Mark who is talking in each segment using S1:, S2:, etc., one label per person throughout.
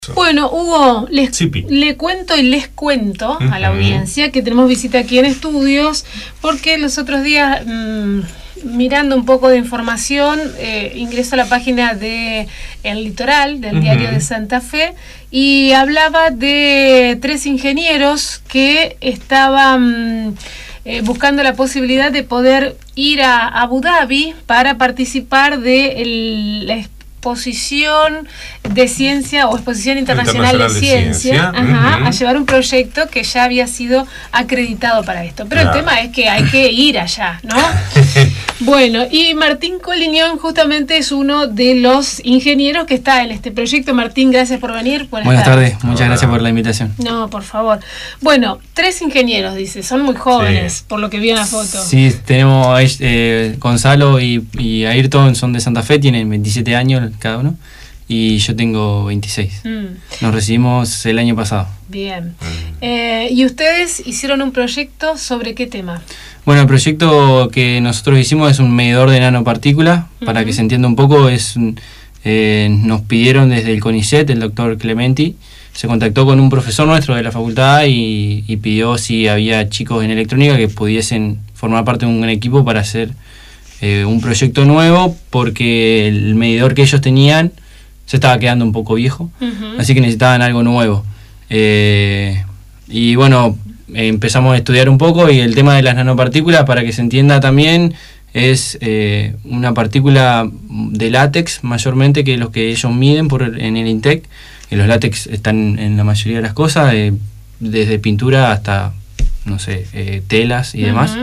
S1: Bueno, Hugo, le cuento y les cuento a la audiencia que tenemos visita aquí en estudios, porque los otros días, mirando un poco de información, ingreso a la página de El Litoral, del Diario de Santa Fe, y hablaba de 3 ingenieros que estaban buscando la posibilidad de poder ir a Abu Dhabi para participar de la exposición de ciencia o exposición internacional de ciencia, a llevar un proyecto que ya había sido acreditado para esto. Pero el tema es que hay que ir allá, ¿no? Bueno, y Martín Collignon justamente es uno de los ingenieros que está en este proyecto. Martín, gracias por venir.
S2: Buenas tardes, muchas gracias por la invitación.
S1: No, por favor. Bueno, 3 ingenieros, dice, son muy jóvenes, por lo que vi en la foto.
S2: Sí, tenemos Gonzalo y Ayrton, son de Santa Fe, tienen 27 años cada uno, y yo tengo 26. Nos recibimos el año pasado.
S1: Bien. ¿Y ustedes hicieron un proyecto sobre qué tema?
S2: Bueno, el proyecto que nosotros hicimos es un medidor de nanopartículas. Para que se entienda un poco, nos pidieron desde el CONICET, el doctor Clementi, se contactó con un profesor nuestro de la facultad y pidió si había chicos en electrónica que pudiesen formar parte de un equipo para hacer un proyecto nuevo, porque el medidor que ellos tenían se estaba quedando un poco viejo, así que necesitaban algo nuevo. Y bueno, empezamos a estudiar un poco, y el tema de las nanopartículas, para que se entienda también, es una partícula de látex mayormente, que es lo que ellos miden en el INTEC, y los látex están en la mayoría de las cosas, desde pintura hasta, no sé, telas y demás.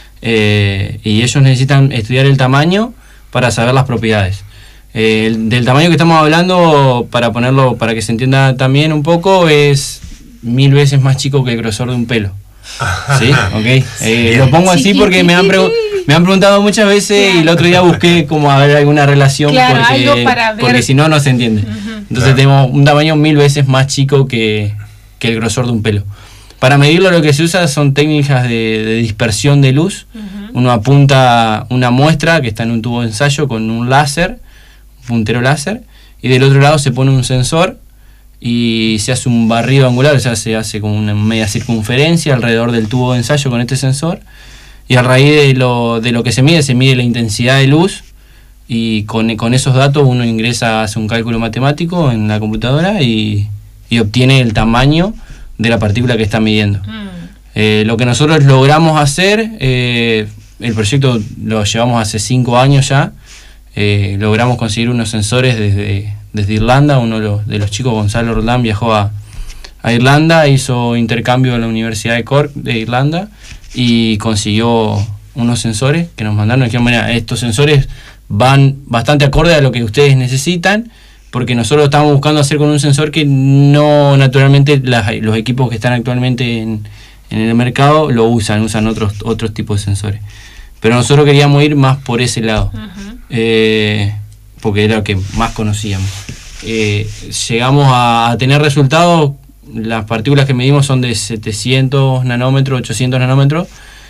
S2: Y ellos necesitan estudiar el tamaño para saber las propiedades. Del tamaño que estamos hablando, para ponerlo, para que se entienda también un poco, es 1000 veces más chico que el grosor de un pelo. ¿Sí? ¿Okay? Lo pongo así porque me han preguntado muchas veces, y el otro día busqué como a ver alguna relación, porque si no, no se entiende. Entonces tenemos un tamaño 1000 veces más chico que el grosor de un pelo. Para medirlo, lo que se usa son técnicas de dispersión de luz. Uno apunta una muestra que está en un tubo de ensayo con un láser, un puntero láser, y del otro lado se pone un sensor y se hace un barrido angular, o sea, se hace como una media circunferencia alrededor del tubo de ensayo con este sensor, y a raíz de lo que se mide la intensidad de luz, y con esos datos uno hace un cálculo matemático en la computadora y obtiene el tamaño de la partícula que está midiendo. Lo que nosotros logramos hacer, el proyecto lo llevamos hace 5 años ya, logramos conseguir unos sensores desde Irlanda. Uno de los chicos, Gonzalo Roldán, viajó a Irlanda, hizo intercambio en la Universidad de Cork de Irlanda y consiguió unos sensores que nos mandaron. Nos dijeron, mira, estos sensores van bastante acorde a lo que ustedes necesitan, porque nosotros estamos buscando hacer con un sensor que no, naturalmente los equipos que están actualmente en el mercado lo usan otros tipos de sensores. Pero nosotros queríamos ir más por ese lado, porque era lo que más conocíamos. Llegamos a tener resultados. Las partículas que medimos son de 700 nanómetros, 800 nanómetros,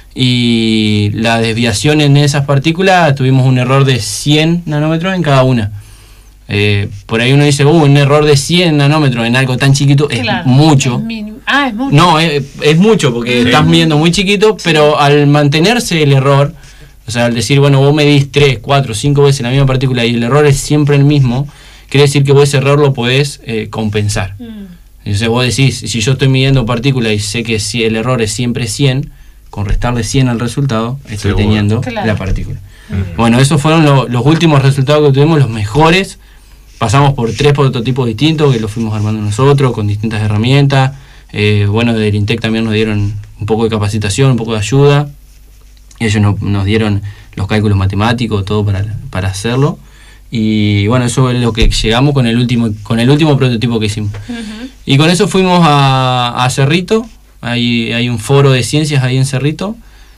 S2: y la desviación en esas partículas tuvimos un error de 100 nanómetros en cada una. Por ahí uno dice, un error de 100 nanómetros en algo tan chiquito es mucho.
S1: Es mucho.
S2: No, es mucho, porque estás midiendo muy chiquito, pero al mantenerse el error, o sea, al decir, bueno, vos medís 3, 4, 5 veces la misma partícula y el error es siempre el mismo, quiere decir que vos ese error lo podés compensar. Entonces vos decís, si yo estoy midiendo partículas y sé que si el error es siempre 100, con restarle 100 al resultado, estoy teniendo la partícula. Bueno, esos fueron los últimos resultados que tuvimos, los mejores. Pasamos por 3 prototipos distintos que los fuimos armando nosotros con distintas herramientas. Bueno, del INTEC también nos dieron un poco de capacitación, un poco de ayuda. Ellos nos dieron los cálculos matemáticos, todo para hacerlo. Y bueno, eso es lo que llegamos con el último prototipo que hicimos. Y con eso fuimos a Cerrito. Hay un foro de ciencias ahí en Cerrito.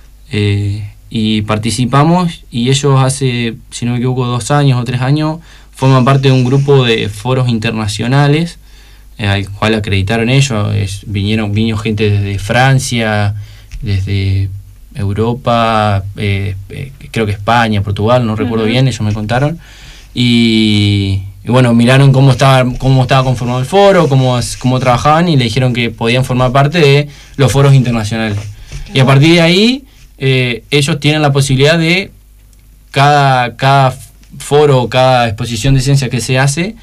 S2: Y participamos, y ellos hace, si no me equivoco, 2 años o 3 años, forman parte de un grupo de foros internacionales al cual acreditaron ellos. Vino gente desde Francia, desde Europa, creo que España, Portugal, no recuerdo bien, ellos me contaron, y bueno, miraron cómo estaba conformado el foro, cómo trabajaban, y le dijeron que podían formar parte de los foros internacionales. Y a partir de ahí, ellos tienen la posibilidad de cada foro, cada exposición de ciencia que se hace,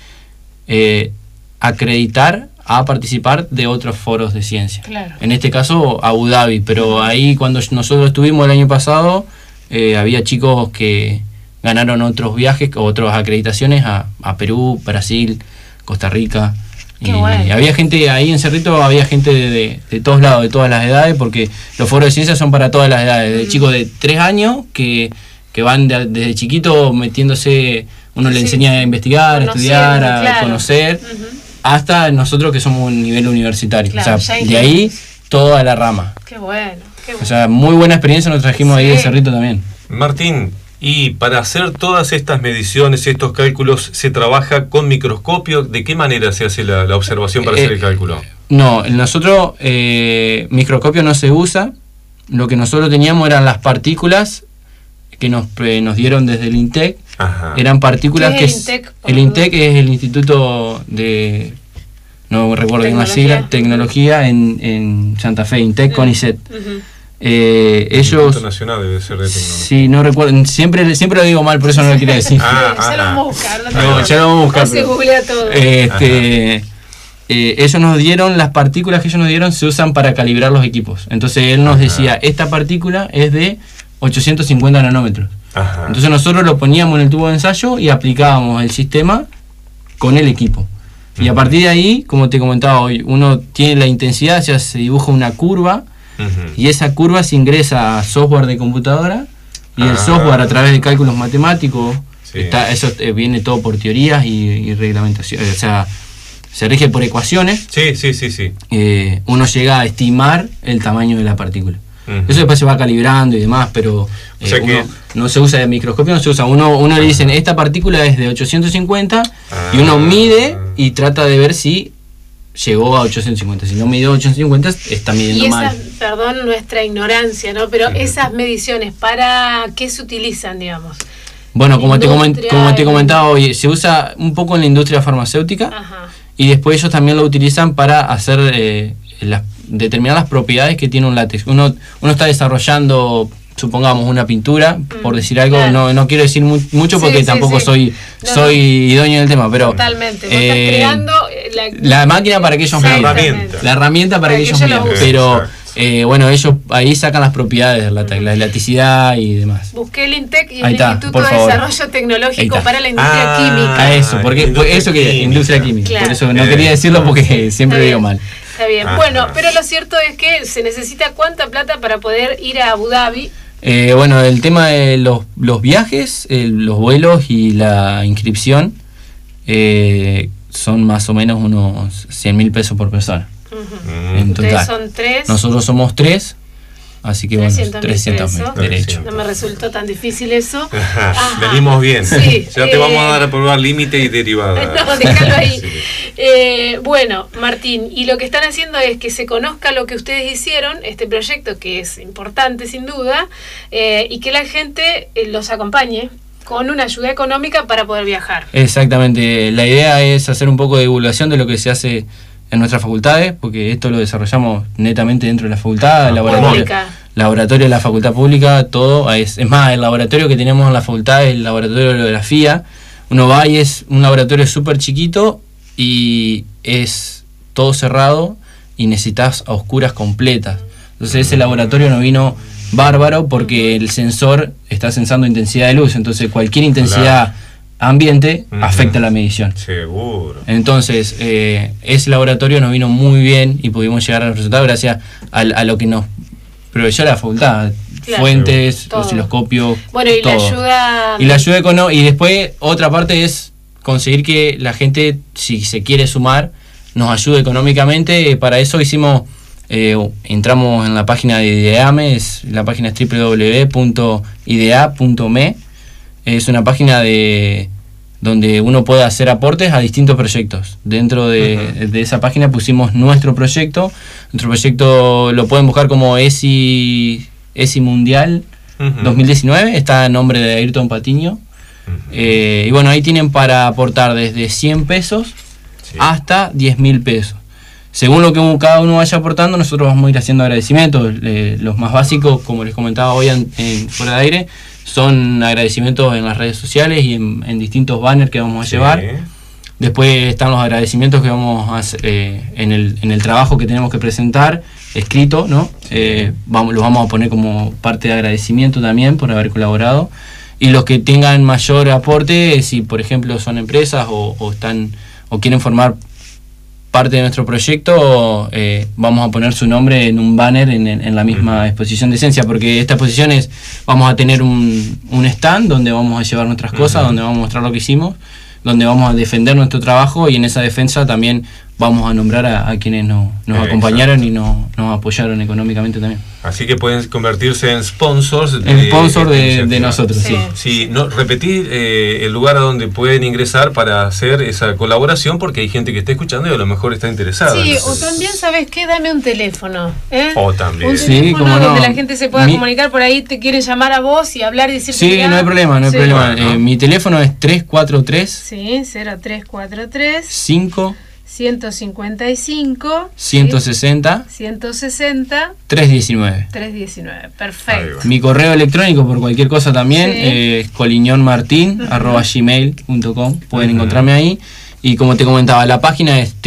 S2: acreditar a participar de otros foros de ciencia.
S1: Claro.
S2: En este caso, Abu Dhabi, pero ahí cuando nosotros estuvimos el año pasado, había chicos que ganaron otros viajes, otras acreditaciones a Perú, Brasil, Costa Rica.
S1: Qué bueno.
S2: Y había gente ahí en Cerrito, había gente de todos lados, de todas las edades, porque los foros de ciencia son para todas las edades, de chicos de 3 años que van desde chiquito metiéndose, uno le enseña a investigar, a estudiar, a conocer, hasta nosotros que somos un nivel universitario.
S1: Claro,
S2: o sea, de ahí toda la rama.
S1: Qué bueno.
S2: O sea, muy buena experiencia nos trajimos ahí de Cerrito también.
S3: Martín, y para hacer todas estas mediciones, estos cálculos, ¿se trabaja con microscopio? ¿De qué manera se hace la observación para hacer el cálculo?
S2: No, nosotros microscopio no se usa. Lo que nosotros teníamos eran las partículas que nos dieron desde el INTEC.
S3: Ajá.
S2: Eran partículas
S1: ¿Qué es
S2: el INTEC es el Instituto de, no recuerdo bien la sigla, tecnología en Santa Fe, INTEC CONICET. Ellos,
S3: Instituto Nacional debe ser de tecnología.
S2: Sí, no recuerdo, siempre lo digo mal, por eso no lo quiero decir.
S1: Ya lo vamos a buscar.
S2: Ya lo vamos a buscar.
S1: Se googlea todo.
S2: Ellos nos dieron, las partículas que ellos nos dieron se usan para calibrar los equipos. Entonces él nos decía, esta partícula es de 850 nanómetros.
S3: Ajá.
S2: Entonces nosotros lo poníamos en el tubo de ensayo y aplicábamos el sistema con el equipo. Y a partir de ahí, como te comentaba hoy, uno tiene la intensidad, ya se dibuja una curva, y esa curva se ingresa a software de computadora, y el software a través de cálculos matemáticos, eso viene todo por teorías y reglamentación, o sea, se rige por ecuaciones.
S3: Sí.
S2: Uno llega a estimar el tamaño de la partícula. Eso después se va calibrando y demás, pero
S3: o sea que
S2: no se usa de microscopio, no se usa. Uno le dicen, esta partícula es de 850, y uno mide y trata de ver si llegó a 850. Si no midió 850, está midiendo mal.
S1: Perdón nuestra ignorancia, ¿no? Pero esas mediciones, ¿para qué se utilizan, digamos?
S2: Bueno, como te comentaba hoy, se usa un poco en la industria farmacéutica.
S1: Ajá.
S2: Y después ellos también lo utilizan para hacer determinar las propiedades que tiene un látex. Uno está desarrollando, supongamos, una pintura, por decir algo, claro. no quiero decir mucho porque tampoco soy idóneo del tema, pero
S1: totalmente, vos estás creando
S2: la máquina para que ellos midan, la herramienta para que ellos midan, pero bueno, ellos ahí sacan las propiedades del látex, la elasticidad y demás.
S1: Busqué el INTEC y el Instituto de Desarrollo Tecnológico para la Industria Química.
S2: Eso, porque eso que industria química, claro. Por eso no quería decirlo porque siempre digo mal.
S1: Está bien, bueno, pero lo cierto es que se necesita cuánta plata para poder ir a Abu Dhabi.
S2: Bueno, el tema de los viajes, los vuelos y la inscripción son más o menos unos 100.000 pesos por persona. En total.
S1: Ustedes son 3.
S2: Nosotros somos 3, así que 300.000 derecho.
S1: No me resultó tan difícil eso.
S3: Venimos bien. Sí, ya te vamos a dar a probar límite y derivada.
S1: No, déjalo ahí. Bueno, Martín, y lo que están haciendo es que se conozca lo que ustedes hicieron, este proyecto que es importante sin duda, y que la gente los acompañe con una ayuda económica para poder viajar. Exactamente,
S2: la idea es hacer un poco de divulgación de lo que se hace en nuestras facultades, porque esto lo desarrollamos netamente dentro de la facultad, laboratorio de la facultad pública, todo. Es más, el laboratorio que tenemos en la facultad es el laboratorio de holografía. Uno va y es un laboratorio súper chiquito y es todo cerrado y necesitas a oscuras completas. Entonces ese laboratorio nos vino bárbaro porque el sensor está sensando intensidad de luz, entonces cualquier intensidad ambiente afecta la medición.
S3: Seguro.
S2: Entonces, ese laboratorio nos vino muy bien y pudimos llegar a los resultados gracias a lo que nos proveyó la facultad. Claro, fuentes, osciloscopios,
S1: bueno, y todo. La ayuda
S2: económica. Y después, otra parte es conseguir que la gente, si se quiere sumar, nos ayude económicamente. Para eso entramos en la página de IDEAME, la página es www.idea.me. Es una página donde uno puede hacer aportes a distintos proyectos. Dentro de esa página pusimos nuestro proyecto. Nuestro proyecto lo pueden buscar como ESI Mundial 2019. Está a nombre de Ayrton Patiño. Y bueno, ahí tienen para aportar desde 100 pesos hasta 10.000 pesos. Según lo que cada uno vaya aportando, nosotros vamos a ir haciendo agradecimientos. Los más básicos, como les comentaba hoy fuera de aire, son agradecimientos en las redes sociales y en distintos banners que vamos a llevar. Después están los agradecimientos que vamos a hacer en el trabajo que tenemos que presentar, escrito, ¿no? Los vamos a poner como parte de agradecimiento también por haber colaborado. Y los que tengan mayor aporte, si por ejemplo son empresas o quieren formar parte de nuestro proyecto, vamos a poner su nombre en un banner en la misma exposición de esencia, porque esta exposición vamos a tener un stand donde vamos a llevar nuestras cosas, donde vamos a mostrar lo que hicimos, donde vamos a defender nuestro trabajo, y en esa defensa también vamos a nombrar a quienes nos acompañaron y nos apoyaron económicamente también.
S3: Así que pueden convertirse en sponsors
S2: de nosotros, sí.
S3: Sí, repetir el lugar a donde pueden ingresar para hacer esa colaboración, porque hay gente que está escuchando y a lo mejor está interesada.
S1: Sí, o también, ¿sabes qué? Dame un teléfono.
S3: O también.
S1: Un teléfono donde la gente se pueda comunicar, por ahí te quieren llamar a vos y hablar y decir...
S2: Sí, no hay problema, no hay problema.
S3: Bueno.
S2: Mi teléfono es 343...
S1: Sí, 0343...
S2: 5...
S1: 155
S2: 160 319.
S1: Perfecto.
S2: Mi correo electrónico por cualquier cosa también es coliñonmartin@gmail.com. Pueden encontrarme ahí. Y como te comentaba, la página es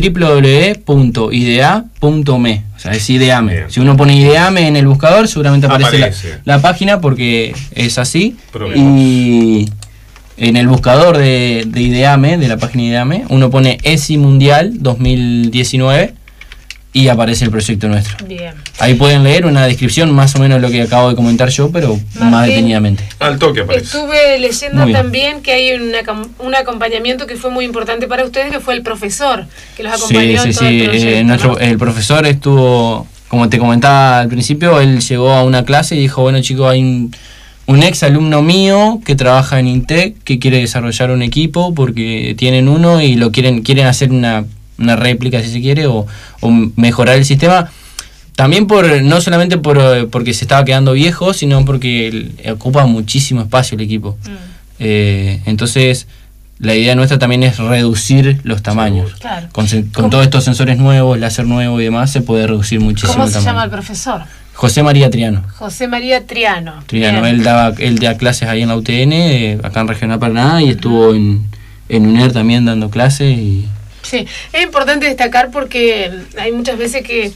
S2: www.idea.me. O sea, es Ideame. Bien. Si uno pone Ideame en el buscador, seguramente aparece la página, porque es así. Y en el buscador de Ideame, de la página Ideame, uno pone ESI Mundial 2019 y aparece el proyecto nuestro. Bien. Ahí pueden leer una descripción más o menos de lo que acabo de comentar yo, pero Martín, más detenidamente.
S3: Al toque aparece.
S1: Estuve leyendo también que hay un acompañamiento que fue muy importante para ustedes, que fue el profesor, que los acompañó en todo el proyecto.
S2: El profesor estuvo, como te comentaba al principio, él llegó a una clase y dijo, bueno chicos, hay un ex alumno mío que trabaja en Intec, que quiere desarrollar un equipo porque tienen uno y lo quieren hacer una réplica, si se quiere, o mejorar el sistema. También no solamente porque se estaba quedando viejo, sino porque ocupa muchísimo espacio el equipo. Entonces, la idea nuestra también es reducir los tamaños. Claro. Con todos estos sensores nuevos, láser nuevo y demás, se puede reducir muchísimo el tamaño.
S1: ¿Cómo se llama el profesor?
S2: José María Triano.
S1: José María Triano.
S2: Él da clases ahí en la UTN, acá en Regional Paraná, y estuvo en UNER también dando clases.
S1: Sí, es importante destacar porque hay muchas veces que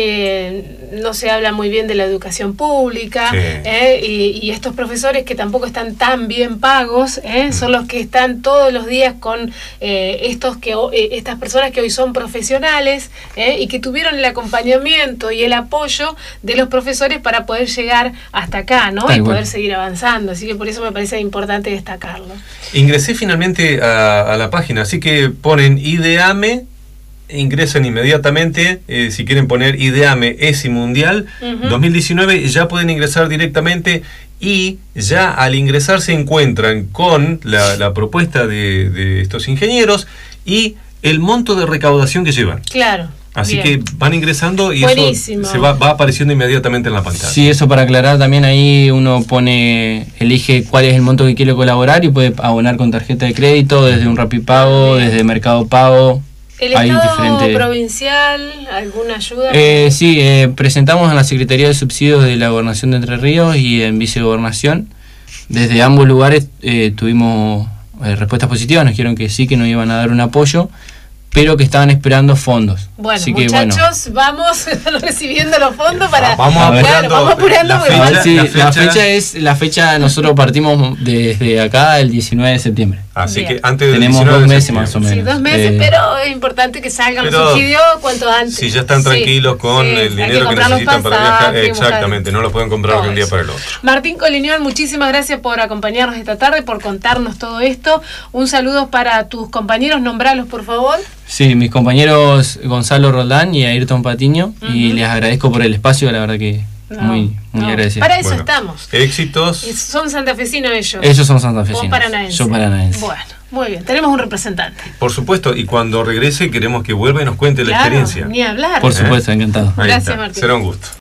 S1: no se habla muy bien de la educación pública, y estos profesores que tampoco están tan bien pagos, son los que están todos los días con estas personas que hoy son profesionales, y que tuvieron el acompañamiento y el apoyo de los profesores para poder llegar hasta acá, ¿no? Y poder seguir avanzando. Así que por eso me parece importante destacarlo.
S3: Ingresé finalmente a la página, así que ponen Ideame, ingresan inmediatamente. Si quieren poner Ideame ESI Mundial 2019, ya pueden ingresar directamente, y ya al ingresar se encuentran con la propuesta de estos ingenieros y el monto de recaudación que llevan.
S1: Claro.
S3: Así que van ingresando y
S1: buenísimo.
S3: Eso se va apareciendo inmediatamente en la pantalla.
S2: Sí, eso para aclarar también, ahí uno elige cuál es el monto que quiere colaborar y puede abonar con tarjeta de crédito, desde un Rapipago, desde Mercado Pago.
S1: ¿El Estado provincial, alguna ayuda?
S2: Sí, presentamos en la Secretaría de Subsidios de la Gobernación de Entre Ríos y en Vicegobernación. Desde ambos lugares tuvimos respuestas positivas, nos dijeron que sí, que nos iban a dar un apoyo, pero que estaban esperando fondos.
S1: Bueno,
S2: así
S1: muchachos, que, vamos recibiendo los fondos para...
S3: Vamos apurando.
S2: La fecha, nosotros partimos desde acá el 19 de septiembre.
S3: Así que antes del
S2: tenemos 2 meses más o menos.
S1: Sí, 2 meses, pero es importante que salgan los subsidios cuanto antes.
S3: Si ya están tranquilos con el dinero que necesitan para viajar, exactamente, no lo pueden comprar de un día para el otro.
S1: Martín Coliñón, muchísimas gracias por acompañarnos esta tarde, por contarnos todo esto. Un saludo para tus compañeros, nombralos por favor.
S2: Sí, mis compañeros Gonzalo Roldán y Ayrton Patiño, y les agradezco por el espacio, la verdad que muy agradecido.
S1: Para eso estamos.
S3: Éxitos.
S1: ¿Son santafesinos ellos?
S2: Ellos son santafesinos.
S1: ¿O paranaenses?
S2: Yo paranaense.
S1: Bueno, muy bien, tenemos un representante.
S3: Por supuesto, y cuando regrese queremos que vuelva y nos cuente la experiencia.
S1: Ni hablar.
S2: Por supuesto, encantado.
S1: Gracias, Martín.
S3: Será un gusto.